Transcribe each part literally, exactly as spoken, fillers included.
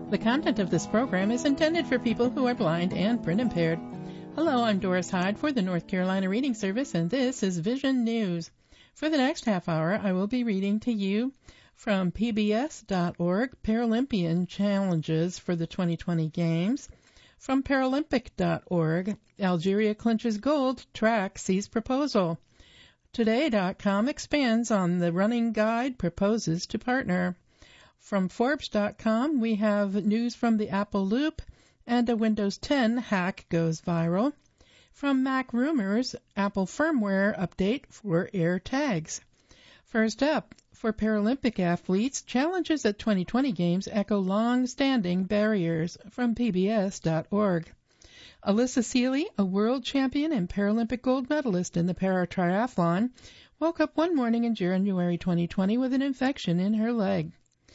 The content of this program is intended for people who are blind and print impaired. Hello, I'm Doris Hyde for the North Carolina Reading Service, and this is Vision News. For the next half hour, I will be reading to you from P B S dot org Paralympian Challenges for the twenty twenty Games. From Paralympic dot org, Algeria clinches gold, track sees proposal. Today dot com expands on the running guide, proposes to partner. From Forbes dot com, we have news from the Apple Loop, and a Windows ten hack goes viral. From Mac Rumors, Apple firmware update for AirTags. First up, for Paralympic athletes, challenges at twenty twenty Games echo long-standing barriers. From P B S dot org. Alyssa Seeley, a world champion and Paralympic gold medalist in the para-triathlon, woke up one morning in January twenty twenty with an infection in her leg.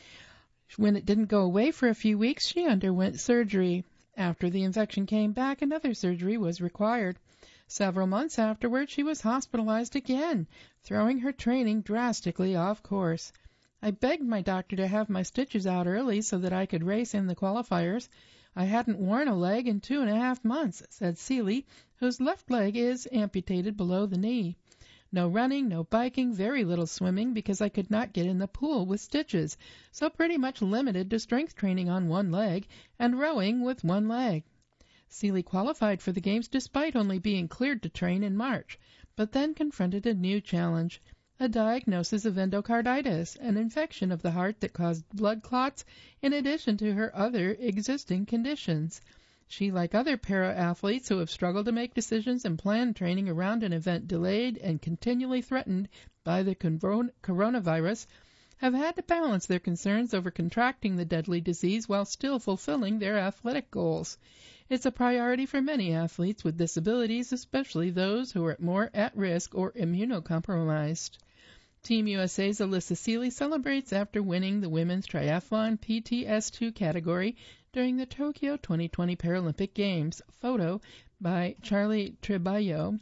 When it didn't go away for a few weeks, she underwent surgery. After the infection came back, another surgery was required. Several months afterward, she was hospitalized again, throwing her training drastically off course. I begged my doctor to have my stitches out early so that I could race in the qualifiers. I hadn't worn a leg in two and a half months, said Seeley, whose left leg is amputated below the knee. No running, no biking, very little swimming because I could not get in the pool with stitches, so pretty much limited to strength training on one leg and rowing with one leg. Seeley qualified for the Games despite only being cleared to train in March, but then confronted a new challenge, a diagnosis of endocarditis, an infection of the heart that caused blood clots, in addition to her other existing conditions. She, like other para-athletes who have struggled to make decisions and plan training around an event delayed and continually threatened by the coronavirus, have had to balance their concerns over contracting the deadly disease while still fulfilling their athletic goals. It's a priority for many athletes with disabilities, especially those who are more at risk or immunocompromised. Team U S A's Alyssa Seeley celebrates after winning the women's triathlon P T S two category during the Tokyo twenty twenty Paralympic Games. Photo by Charlie Treballo,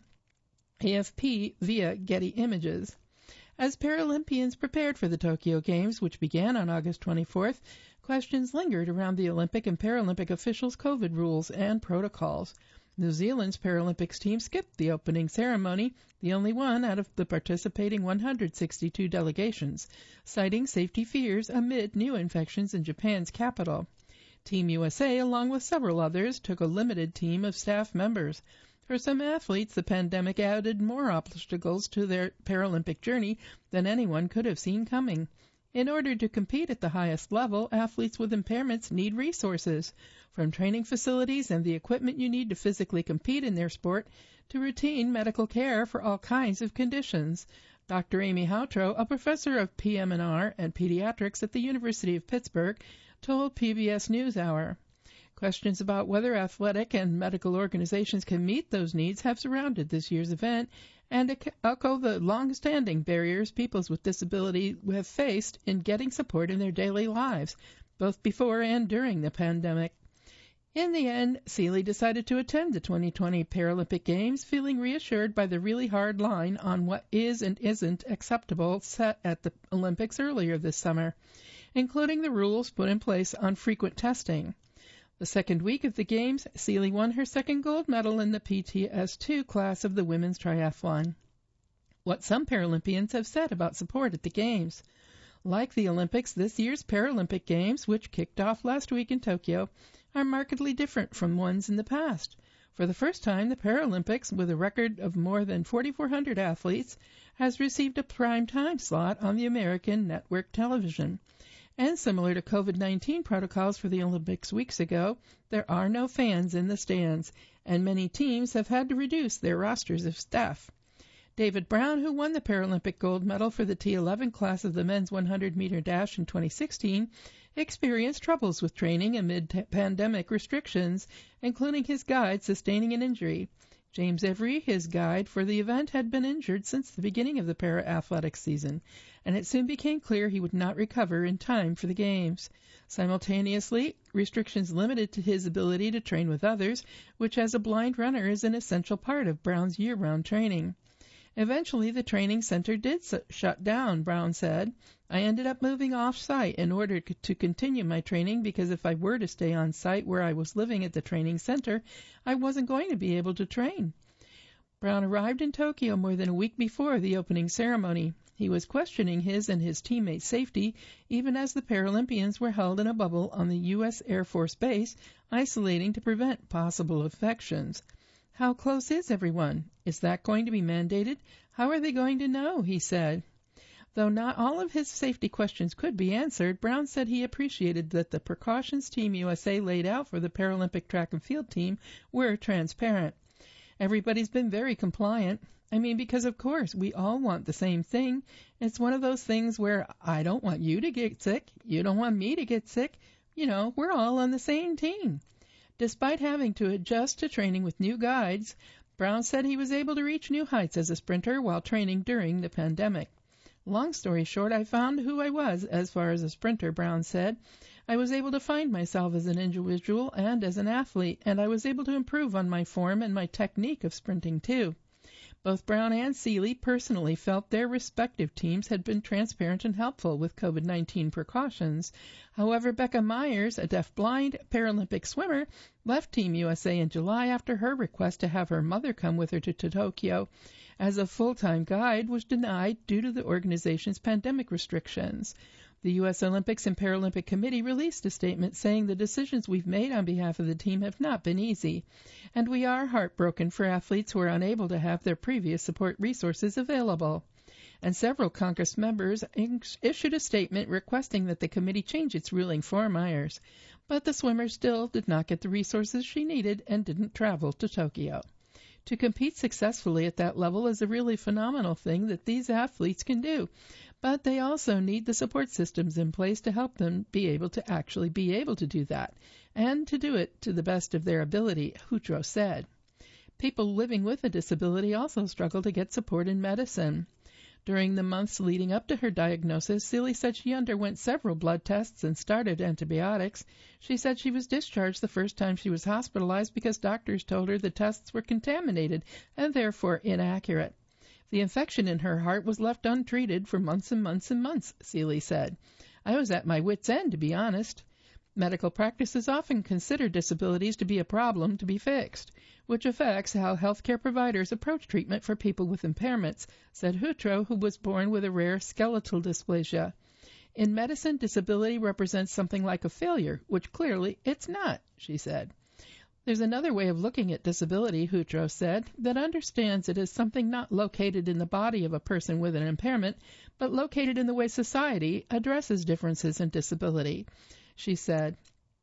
A F P via Getty Images. As Paralympians prepared for the Tokyo Games, which began on August twenty-fourth, questions lingered around the Olympic and Paralympic officials' COVID rules and protocols. New Zealand's Paralympics team skipped the opening ceremony, the only one out of the participating one hundred sixty-two delegations, citing safety fears amid new infections in Japan's capital. Team U S A, along with several others, took a limited team of staff members. For some athletes, the pandemic added more obstacles to their Paralympic journey than anyone could have seen coming. In order to compete at the highest level, athletes with impairments need resources, from training facilities and the equipment you need to physically compete in their sport to routine medical care for all kinds of conditions. Doctor Amy Houtro, a professor of P M and R and pediatrics at the University of Pittsburgh, told P B S NewsHour. Questions about whether athletic and medical organizations can meet those needs have surrounded this year's event and echo the long-standing barriers people with disability have faced in getting support in their daily lives, both before and during the pandemic. In the end, Seeley decided to attend the twenty twenty Paralympic Games, feeling reassured by the really hard line on what is and isn't acceptable set at the Olympics earlier this summer, including the rules put in place on frequent testing. The second week of the Games, Seeley won her second gold medal in the P T S two class of the women's triathlon. What some Paralympians have said about support at the Games. Like the Olympics, this year's Paralympic Games, which kicked off last week in Tokyo, are markedly different from ones in the past. For the first time, the Paralympics, with a record of more than forty-four hundred athletes, has received a prime time slot on the American network television. And similar to COVID nineteen protocols for the Olympics weeks ago, there are no fans in the stands, and many teams have had to reduce their rosters of staff. David Brown, who won the Paralympic gold medal for the T eleven class of the men's one hundred meter dash in twenty sixteen, experienced troubles with training amid t- pandemic restrictions, including his guide sustaining an injury. James Every, his guide for the event, had been injured since the beginning of the para-athletics season, and it soon became clear he would not recover in time for the Games. Simultaneously, restrictions limited to his ability to train with others, which as a blind runner is an essential part of Brown's year-round training. Eventually, the training center did s- shut down, Brown said. I ended up moving off-site in order c- to continue my training because if I were to stay on site where I was living at the training center, I wasn't going to be able to train. Brown arrived in Tokyo more than a week before the opening ceremony. He was questioning his and his teammates' safety even as the Paralympians were held in a bubble on the U S Air Force Base, isolating to prevent possible infections. How close is everyone? Is that going to be mandated? How are they going to know? He said. Though not all of his safety questions could be answered, Brown said he appreciated that the precautions Team U S A laid out for the Paralympic track and field team were transparent. Everybody's been very compliant. I mean, because of course, we all want the same thing. It's one of those things where I don't want you to get sick, you don't want me to get sick. You know, we're all on the same team. Despite having to adjust to training with new guides, Brown said he was able to reach new heights as a sprinter while training during the pandemic. Long story short, I found who I was as far as a sprinter, Brown said. I was able to find myself as an individual and as an athlete, and I was able to improve on my form and my technique of sprinting too. Both Brown and Seeley personally felt their respective teams had been transparent and helpful with COVID nineteen precautions. However, Becca Myers, a deaf-blind Paralympic swimmer, left Team U S A in July after her request to have her mother come with her to, to Tokyo as a full-time guide was denied due to the organization's pandemic restrictions. The U S Olympics and Paralympic Committee released a statement saying the decisions we've made on behalf of the team have not been easy, and we are heartbroken for athletes who are unable to have their previous support resources available. And several Congress members issued a statement requesting that the committee change its ruling for Myers, but the swimmer still did not get the resources she needed and didn't travel to Tokyo. To compete successfully at that level is a really phenomenal thing that these athletes can do, but they also need the support systems in place to help them be able to actually be able to do that, and to do it to the best of their ability, Hutro said. People living with a disability also struggle to get support in medicine. During the months leading up to her diagnosis, Seeley said she underwent several blood tests and started antibiotics. She said she was discharged the first time she was hospitalized because doctors told her the tests were contaminated and therefore inaccurate. The infection in her heart was left untreated for months and months and months, Seeley said. I was at my wit's end, to be honest. Medical practices often consider disabilities to be a problem to be fixed, which affects how healthcare providers approach treatment for people with impairments, said Hutro, who was born with a rare skeletal dysplasia. In medicine, disability represents something like a failure, which clearly it's not, she said. There's another way of looking at disability, Hutro said, that understands it as something not located in the body of a person with an impairment, but located in the way society addresses differences in disability. She said,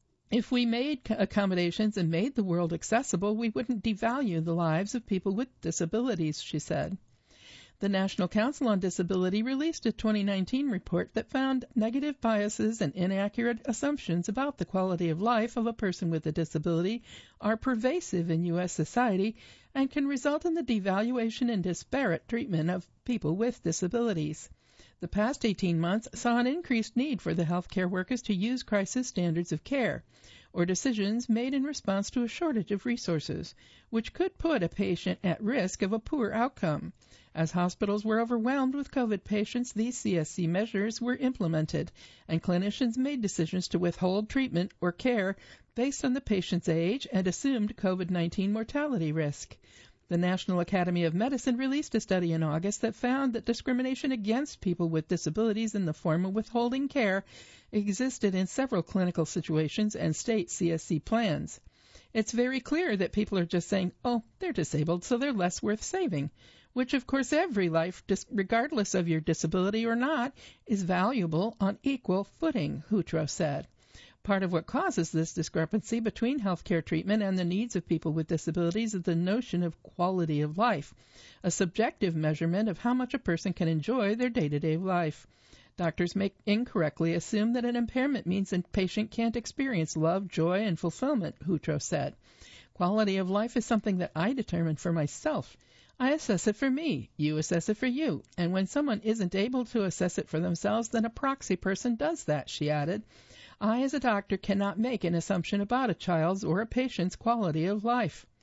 if we made accommodations and made the world accessible, we wouldn't devalue the lives of people with disabilities, she said. The National Council on Disability released a twenty nineteen report that found negative biases and inaccurate assumptions about the quality of life of a person with a disability are pervasive in U S society and can result in the devaluation and disparate treatment of people with disabilities. The past eighteen months saw an increased need for the healthcare workers to use crisis standards of care, or decisions made in response to a shortage of resources, which could put a patient at risk of a poor outcome. As hospitals were overwhelmed with COVID patients, these C S C measures were implemented, and clinicians made decisions to withhold treatment or care based on the patient's age and assumed COVID nineteen mortality risk. The National Academy of Medicine released a study in August that found that discrimination against people with disabilities in the form of withholding care existed in several clinical situations and state C S C plans. It's very clear that people are just saying, oh, they're disabled, so they're less worth saving, which of course every life, regardless of your disability or not, is valuable on equal footing, Hutro said. Part of what causes this discrepancy between healthcare treatment and the needs of people with disabilities is the notion of quality of life, a subjective measurement of how much a person can enjoy their day-to-day life. Doctors may incorrectly assume that an impairment means a patient can't experience love, joy, and fulfillment, Hutro said. Quality of life is something that I determine for myself. I assess it for me, you assess it for you, and when someone isn't able to assess it for themselves, then a proxy person does that, she added. I, as a doctor, cannot make an assumption about a child's or a patient's quality of life.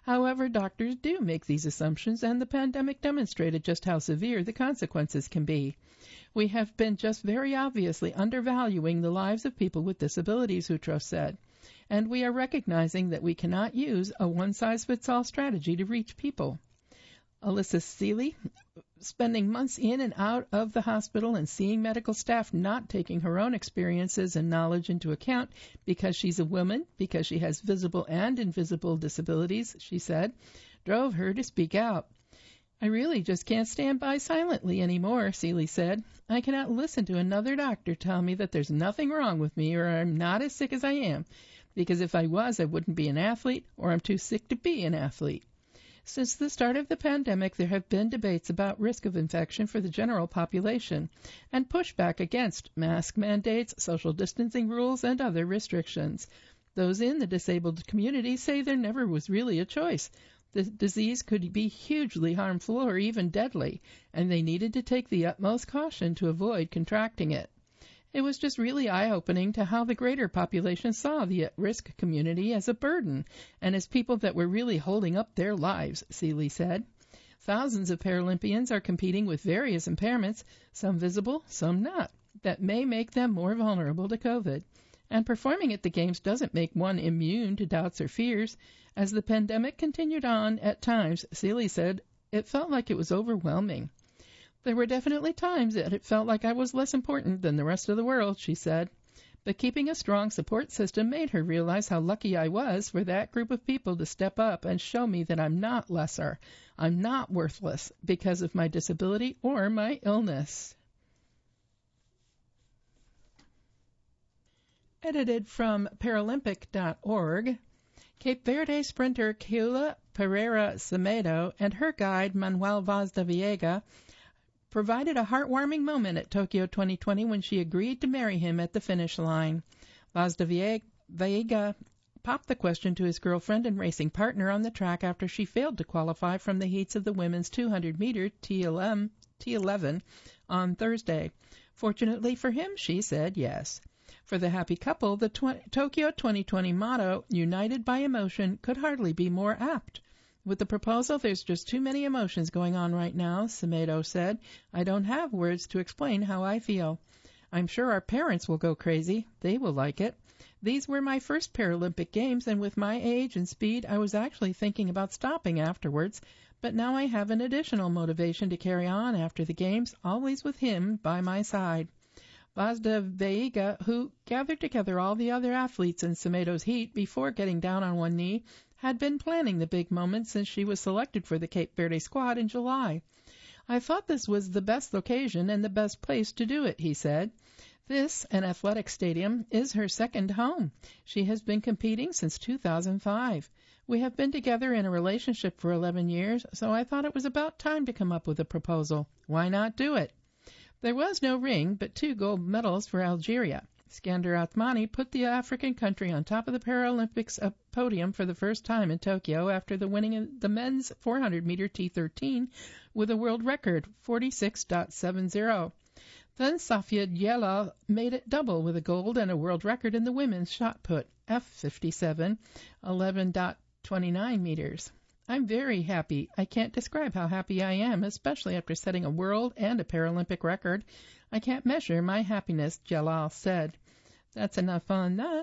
However, doctors do make these assumptions, and the pandemic demonstrated just how severe the consequences can be. We have been just very obviously undervaluing the lives of people with disabilities, Houtros said, and we are recognizing that we cannot use a one-size-fits-all strategy to reach people. Alyssa Seeley, spending months in and out of the hospital and seeing medical staff not taking her own experiences and knowledge into account because she's a woman, because she has visible and invisible disabilities, she said, drove her to speak out. I really just can't stand by silently anymore, Seeley said. I cannot listen to another doctor tell me that there's nothing wrong with me or I'm not as sick as I am, because if I was, I wouldn't be an athlete, or I'm too sick to be an athlete. Since the start of the pandemic, there have been debates about risk of infection for the general population and pushback against mask mandates, social distancing rules, and other restrictions. Those in the disabled community say there never was really a choice. The disease could be hugely harmful or even deadly, and they needed to take the utmost caution to avoid contracting it. It was just really eye-opening to how the greater population saw the at-risk community as a burden and as people that were really holding up their lives, Seeley said. Thousands of Paralympians are competing with various impairments, some visible, some not, that may make them more vulnerable to COVID. And performing at the Games doesn't make one immune to doubts or fears. As the pandemic continued on, at times, Seeley said, it felt like it was overwhelming. There were definitely times that it felt like I was less important than the rest of the world, she said. But keeping a strong support system made her realize how lucky I was for that group of people to step up and show me that I'm not lesser, I'm not worthless because of my disability or my illness. Edited from Paralympic dot org, Cape Verde sprinter Keula Pereira Semedo and her guide Manuel Vaz de Viega provided a heartwarming moment at Tokyo twenty twenty when she agreed to marry him at the finish line. Vaz de Viega popped the question to his girlfriend and racing partner on the track after she failed to qualify from the heats of the women's two hundred meter T eleven on Thursday. Fortunately for him, she said yes. For the happy couple, the tw- Tokyo twenty twenty motto, United by Emotion, could hardly be more apt. With the proposal, there's just too many emotions going on right now, Semedo said. I don't have words to explain how I feel. I'm sure our parents will go crazy. They will like it. These were my first Paralympic Games, and with my age and speed, I was actually thinking about stopping afterwards, but now I have an additional motivation to carry on after the Games, always with him by my side. Vaz de Viega, who gathered together all the other athletes in Semedo's heat before getting down on one knee, had been planning the big moment since she was selected for the Cape Verde squad in July. I thought this was the best occasion and the best place to do it, he said. This, an athletic stadium, is her second home. She has been competing since two thousand five. We have been together in a relationship for eleven years, so I thought it was about time to come up with a proposal. Why not do it? There was no ring, but two gold medals for Algeria. Skander Othmani put the African country on top of the Paralympics podium for the first time in Tokyo after the winning of the men's four hundred meter T thirteen with a world record, forty-six point seven zero. Then Safia Diallo made it double with a gold and a world record in the women's shot put, F fifty-seven, eleven point two nine meters. I'm very happy. I can't describe how happy I am, especially after setting a world and a Paralympic record. I can't measure my happiness, Jalal said. That's enough on that.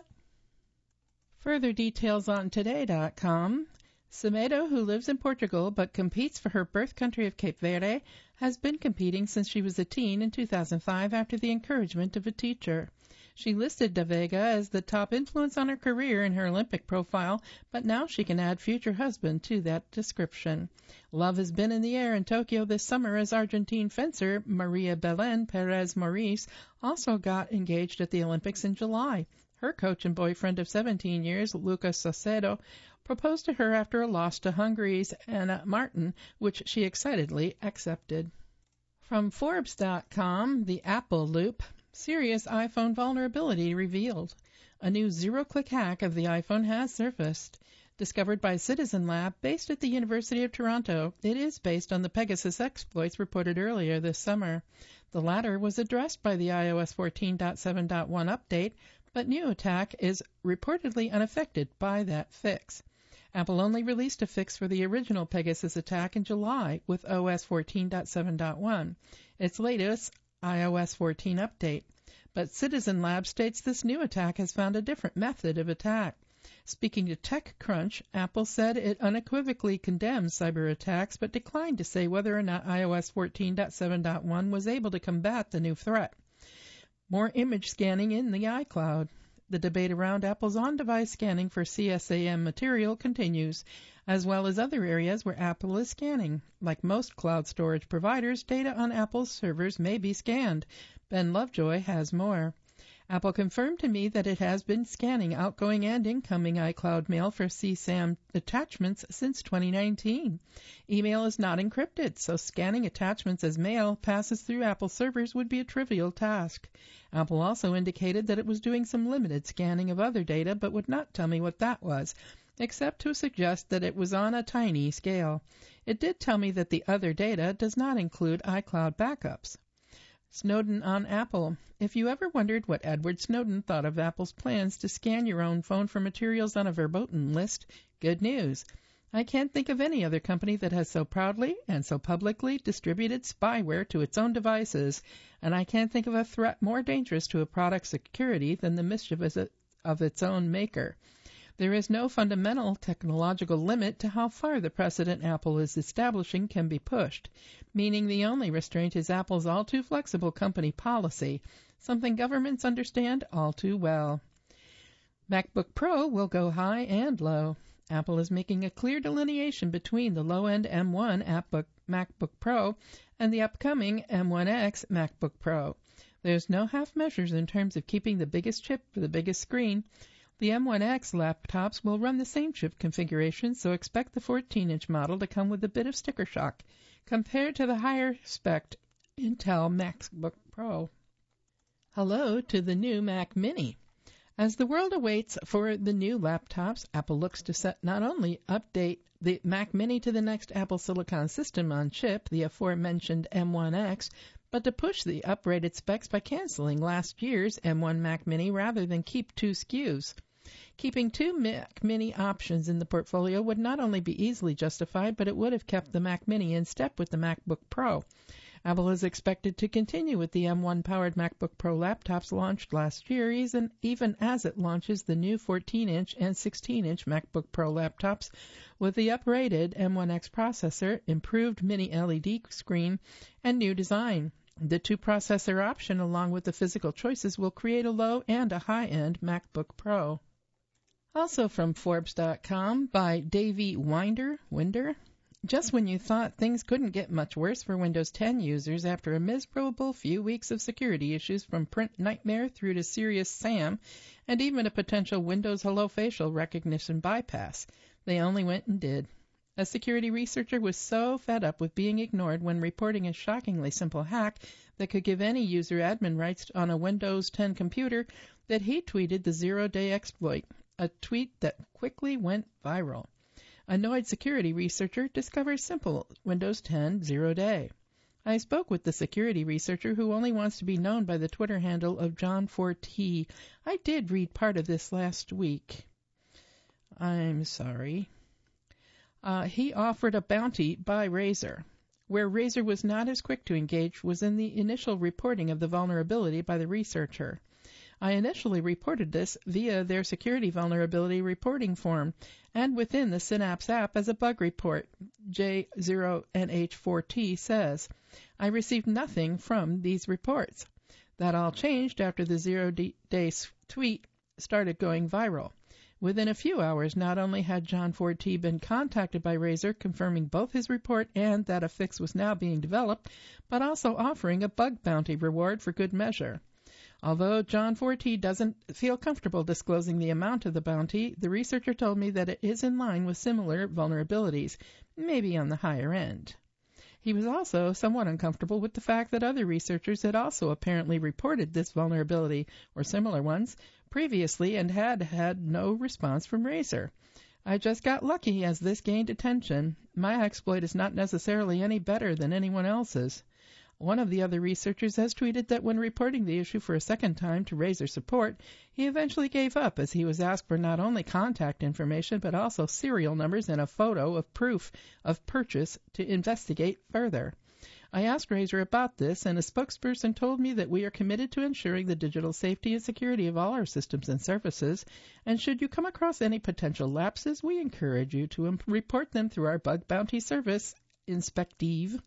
Further details on today dot com. Semedo, who lives in Portugal but competes for her birth country of Cape Verde, has been competing since she was a teen in two thousand five after the encouragement of a teacher. She listed De Vega as the top influence on her career in her Olympic profile, but now she can add future husband to that description. Love has been in the air in Tokyo this summer as Argentine fencer Maria Belén Perez Maurice also got engaged at the Olympics in July. Her coach and boyfriend of seventeen years, Lucas Saucedo, proposed to her after a loss to Hungary's Anna Martin, which she excitedly accepted. From Forbes dot com, the Apple Loop. Serious iPhone vulnerability revealed. A new zero-click hack of the iPhone has surfaced. Discovered by Citizen Lab, based at the University of Toronto, it is based on the Pegasus exploits reported earlier this summer. The latter was addressed by the i O S fourteen point seven point one update, but new attack is reportedly unaffected by that fix. Apple only released a fix for the original Pegasus attack in July with O S fourteen point seven point one, its latest i O S fourteen update. But Citizen Lab states this new attack has found a different method of attack. Speaking to TechCrunch, Apple said it unequivocally condemns cyber attacks but declined to say whether or not i O S fourteen point seven point one was able to combat the new threat. More image scanning in the iCloud. The debate around Apple's on-device scanning for C SAM material continues, as well as other areas where Apple is scanning. Like most cloud storage providers, data on Apple's servers may be scanned. Ben Lovejoy has more. Apple confirmed to me that it has been scanning outgoing and incoming iCloud mail for C SAM attachments since twenty nineteen. Email is not encrypted, so scanning attachments as mail passes through Apple servers would be a trivial task. Apple also indicated that it was doing some limited scanning of other data, but would not tell me what that was, except to suggest that it was on a tiny scale. It did tell me that the other data does not include iCloud backups. Snowden on Apple. If you ever wondered what Edward Snowden thought of Apple's plans to scan your own phone for materials on a verboten list, good news. I can't think of any other company that has so proudly and so publicly distributed spyware to its own devices, and I can't think of a threat more dangerous to a product's security than the mischief of its own maker. There is no fundamental technological limit to how far the precedent Apple is establishing can be pushed, meaning the only restraint is Apple's all-too-flexible company policy, something governments understand all too well. MacBook Pro will go high and low. Apple is making a clear delineation between the low-end M one MacBook, MacBook Pro and the upcoming M one X MacBook Pro. There's no half measures in terms of keeping the biggest chip for the biggest screen. The M one X laptops will run the same chip configuration, so expect the fourteen-inch model to come with a bit of sticker shock compared to the higher-spec Intel MacBook Pro. Hello to the new Mac Mini. As the world awaits for the new laptops, Apple looks to set not only update the Mac Mini to the next Apple Silicon system on chip, the aforementioned M one X, but to push the upgraded specs by canceling last year's M one Mac Mini rather than keep two S K Us. Keeping two Mac Mini options in the portfolio would not only be easily justified, but it would have kept the Mac Mini in step with the MacBook Pro. Apple is expected to continue with the M one-powered MacBook Pro laptops launched last year, even as it launches the new fourteen-inch and sixteen-inch MacBook Pro laptops with the uprated M one X processor, improved mini L E D screen, and new design. The two-processor option, along with the physical choices, will create a low and a high-end MacBook Pro. Also from Forbes dot com by Davey Winder, Winder. Just when you thought things couldn't get much worse for Windows ten users after a miserable few weeks of security issues from print nightmare through to serious SAM and even a potential Windows Hello facial recognition bypass, they only went and did. A security researcher was so fed up with being ignored when reporting a shockingly simple hack that could give any user admin rights on a Windows ten computer that he tweeted the zero-day exploit, a tweet that quickly went viral. Annoyed security researcher discovers simple Windows ten zero-day. I spoke with the security researcher who only wants to be known by the Twitter handle of John four T. I did read part of this last week. I'm sorry. Uh, he offered a bounty by Razer. Where Razer was not as quick to engage was in the initial reporting of the vulnerability by the researcher. I initially reported this via their security vulnerability reporting form and within the Synapse app as a bug report, J zero N H four T says. I received nothing from these reports. That all changed after the zero-day tweet started going viral. Within a few hours, not only had John four T been contacted by Razer confirming both his report and that a fix was now being developed, but also offering a bug bounty reward for good measure. Although John four T doesn't feel comfortable disclosing the amount of the bounty, the researcher told me that it is in line with similar vulnerabilities, maybe on the higher end. He was also somewhat uncomfortable with the fact that other researchers had also apparently reported this vulnerability, or similar ones, previously and had had no response from Razer. I just got lucky as this gained attention. My exploit is not necessarily any better than anyone else's. One of the other researchers has tweeted that when reporting the issue for a second time to raise their support, he eventually gave up as he was asked for not only contact information but also serial numbers and a photo of proof of purchase to investigate further. I asked Razer about this, and a spokesperson told me that we are committed to ensuring the digital safety and security of all our systems and services, and should you come across any potential lapses, we encourage you to imp- report them through our bug bounty service, Inspective.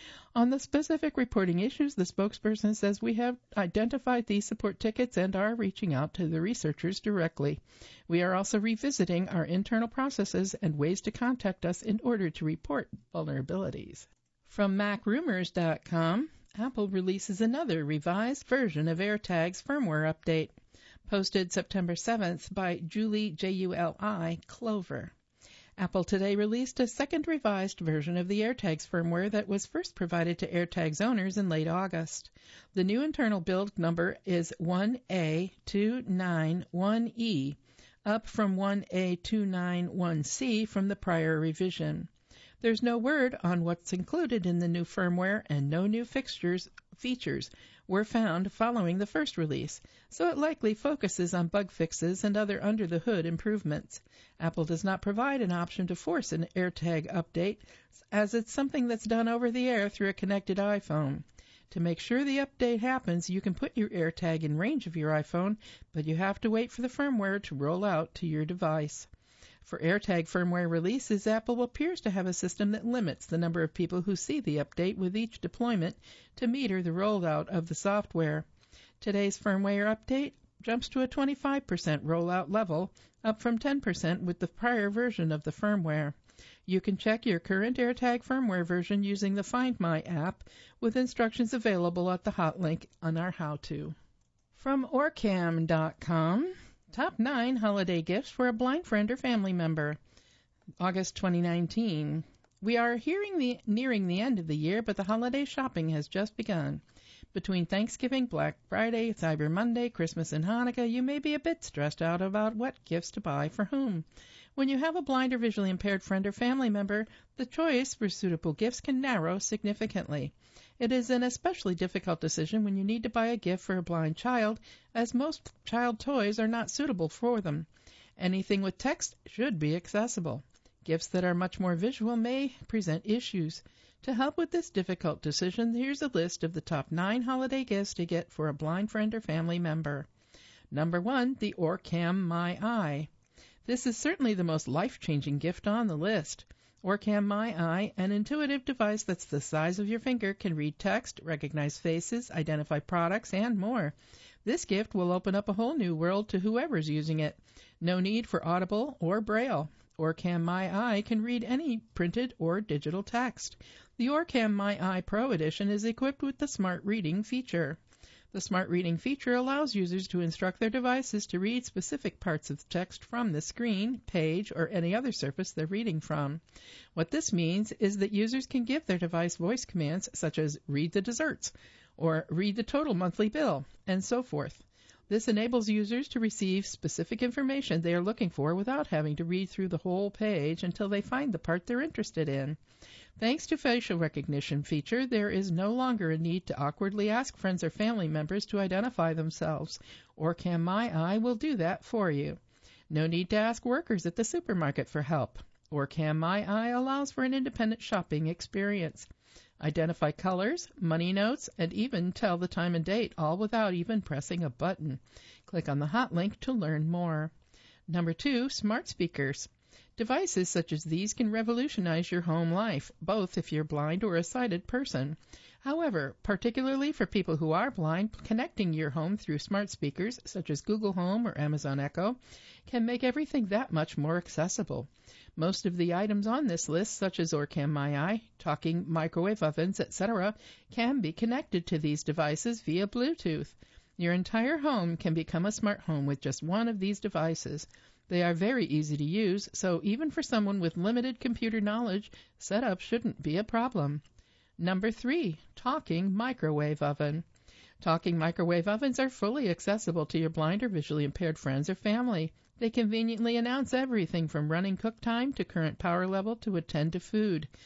On the specific reporting issues, the spokesperson says we have identified these support tickets and are reaching out to the researchers directly. We are also revisiting our internal processes and ways to contact us in order to report vulnerabilities. From Mac Rumors dot com, Apple releases another revised version of AirTag's firmware update, posted September seventh by Julie J U L I Clover. Apple today released a second revised version of the AirTags firmware that was first provided to AirTags owners in late August. The new internal build number is one A two nine one E, up from one A two nine one C from the prior revision. There's no word on what's included in the new firmware, and no new fixtures features were found following the first release, so it likely focuses on bug fixes and other under-the-hood improvements. Apple does not provide an option to force an AirTag update, as it's something that's done over the air through a connected iPhone. To make sure the update happens, you can put your AirTag in range of your iPhone, but you have to wait for the firmware to roll out to your device. For AirTag firmware releases, Apple appears to have a system that limits the number of people who see the update with each deployment to meter the rollout of the software. Today's firmware update jumps to a twenty-five percent rollout level, up from ten percent with the prior version of the firmware. You can check your current AirTag firmware version using the Find My app, with instructions available at the hot link on our how-to. From Orcam dot com, Top nine Holiday Gifts for a Blind Friend or Family Member, August twenty nineteen. We are hearing the, nearing the end of the year, but the holiday shopping has just begun. Between Thanksgiving, Black Friday, Cyber Monday, Christmas, and Hanukkah, you may be a bit stressed out about what gifts to buy for whom. When you have a blind or visually impaired friend or family member, the choice for suitable gifts can narrow significantly. It is an especially difficult decision when you need to buy a gift for a blind child, as most child toys are not suitable for them. Anything with text should be accessible. Gifts that are much more visual may present issues. To help with this difficult decision, here's a list of the top nine holiday gifts to get for a blind friend or family member. Number one, the Orcam My Eye. This is certainly the most life-changing gift on the list. Orcam My Eye, an intuitive device that's the size of your finger, can read text, recognize faces, identify products, and more. This gift will open up a whole new world to whoever's using it. No need for Audible or Braille. Orcam My Eye can read any printed or digital text. The Orcam My Eye Pro Edition is equipped with the Smart Reading feature. The Smart Reading feature allows users to instruct their devices to read specific parts of text from the screen, page, or any other surface they're reading from. What this means is that users can give their device voice commands such as read the desserts, or read the total monthly bill, and so forth. This enables users to receive specific information they are looking for without having to read through the whole page until they find the part they're interested in. Thanks to facial recognition feature, there is no longer a need to awkwardly ask friends or family members to identify themselves. Orcam My Eye will do that for you. No need to ask workers at the supermarket for help. Orcam My Eye allows for an independent shopping experience. Identify colors, money notes, and even tell the time and date, all without even pressing a button. Click on the hot link to learn more. Number two, smart speakers. Devices such as these can revolutionize your home life, both if you're blind or a sighted person. However, particularly for people who are blind, connecting your home through smart speakers, such as Google Home or Amazon Echo, can make everything that much more accessible. Most of the items on this list, such as Orcam My Eye, talking microwave ovens, et cetera, can be connected to these devices via Bluetooth. Your entire home can become a smart home with just one of these devices. They are very easy to use, so even for someone with limited computer knowledge, setup shouldn't be a problem. Number three, talking microwave oven. Talking microwave ovens are fully accessible to your blind or visually impaired friends or family. They conveniently announce everything from running cook time to current power level to attend to food.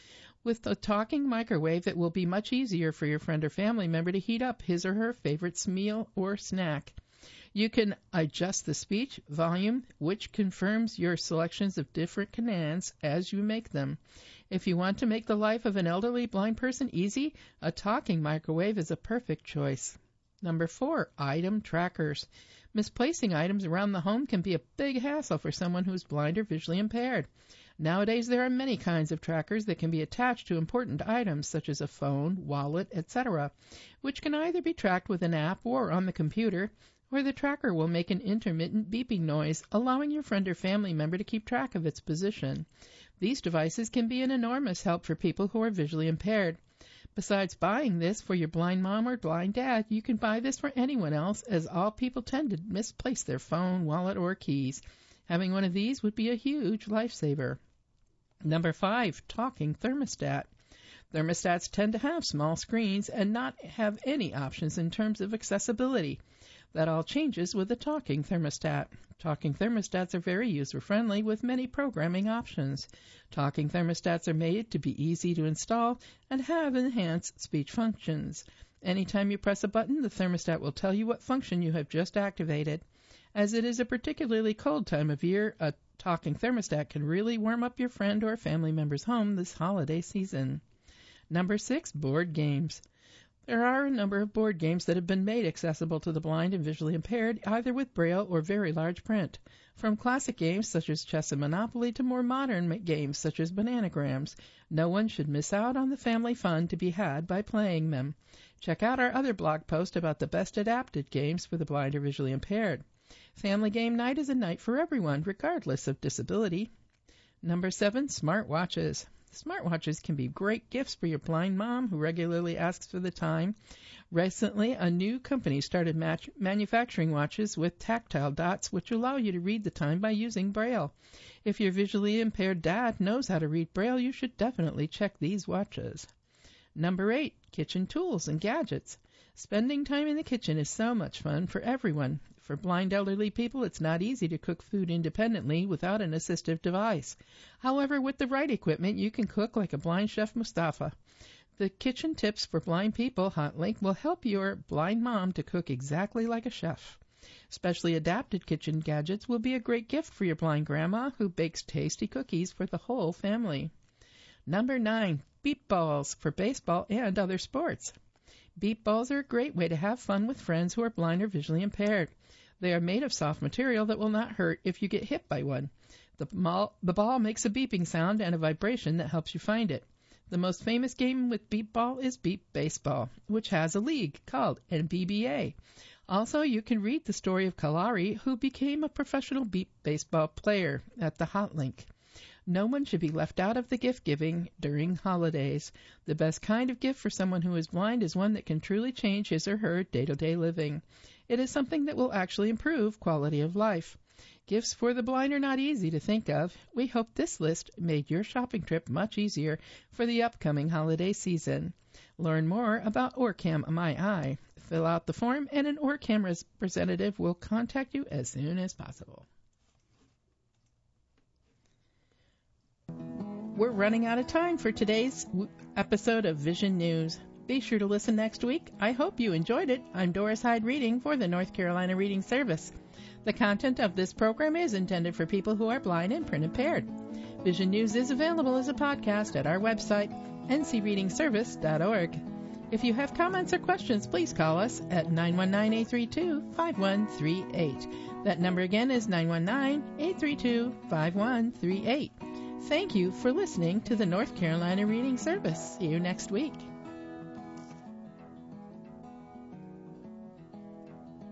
With a talking microwave, it will be much easier for your friend or family member to heat up his or her favorite meal or snack. You can adjust the speech volume, which confirms your selections of different commands as you make them. If you want to make the life of an elderly blind person easy, a talking microwave is a perfect choice. Number four, item trackers. Misplacing items around the home can be a big hassle for someone who's blind or visually impaired. Nowadays, there are many kinds of trackers that can be attached to important items, such as a phone, wallet, et cetera, which can either be tracked with an app or on the computer, or the tracker will make an intermittent beeping noise, allowing your friend or family member to keep track of its position. These devices can be an enormous help for people who are visually impaired. Besides buying this for your blind mom or blind dad, you can buy this for anyone else, as all people tend to misplace their phone, wallet, or keys. Having one of these would be a huge lifesaver. Number five, talking thermostat. Thermostats tend to have small screens and not have any options in terms of accessibility. That all changes with a talking thermostat. Talking thermostats are very user-friendly with many programming options. Talking thermostats are made to be easy to install and have enhanced speech functions. Anytime you press a button, the thermostat will tell you what function you have just activated. As it is a particularly cold time of year, a talking thermostat can really warm up your friend or family member's home this holiday season. Number six, board games. There are a number of board games that have been made accessible to the blind and visually impaired, either with braille or very large print. From classic games such as chess and Monopoly to more modern games such as Bananagrams, no one should miss out on the family fun to be had by playing them. Check out our other blog post about the best adapted games for the blind or visually impaired. Family game night is a night for everyone, regardless of disability. Number seven, smartwatches. Smartwatches can be great gifts for your blind mom who regularly asks for the time. Recently, a new company started match- manufacturing watches with tactile dots, which allow you to read the time by using Braille. If your visually impaired dad knows how to read Braille, you should definitely check these watches. Number eight, kitchen tools and gadgets. Spending time in the kitchen is so much fun for everyone. For blind elderly people, it's not easy to cook food independently without an assistive device. However, with the right equipment, you can cook like a blind Chef Mustafa. The Kitchen Tips for Blind People hot link will help your blind mom to cook exactly like a chef. Specially adapted kitchen gadgets will be a great gift for your blind grandma who bakes tasty cookies for the whole family. Number nine, beep balls for baseball and other sports. Beep balls are a great way to have fun with friends who are blind or visually impaired. They are made of soft material that will not hurt if you get hit by one. The ball, the ball makes a beeping sound and a vibration that helps you find it. The most famous game with beep ball is Beep Baseball, which has a league called N B B A. Also, you can read the story of Kalari, who became a professional beep baseball player, at the hot link. No one should be left out of the gift-giving during holidays. The best kind of gift for someone who is blind is one that can truly change his or her day-to-day living. It is something that will actually improve quality of life. Gifts for the blind are not easy to think of. We hope this list made your shopping trip much easier for the upcoming holiday season. Learn more about OrCam My Eye. Fill out the form and an OrCam representative will contact you as soon as possible. We're running out of time for today's episode of Vision News. Be sure to listen next week. I hope you enjoyed it. I'm Doris Hyde reading for the North Carolina Reading Service. The content of this program is intended for people who are blind and print impaired. Vision News is available as a podcast at our website, n c reading service dot org. If you have comments or questions, please call us at nine one nine, eight three two, five one three eight. That number again is nine one nine, eight three two, five one three eight. Thank you for listening to the North Carolina Reading Service. See you next week.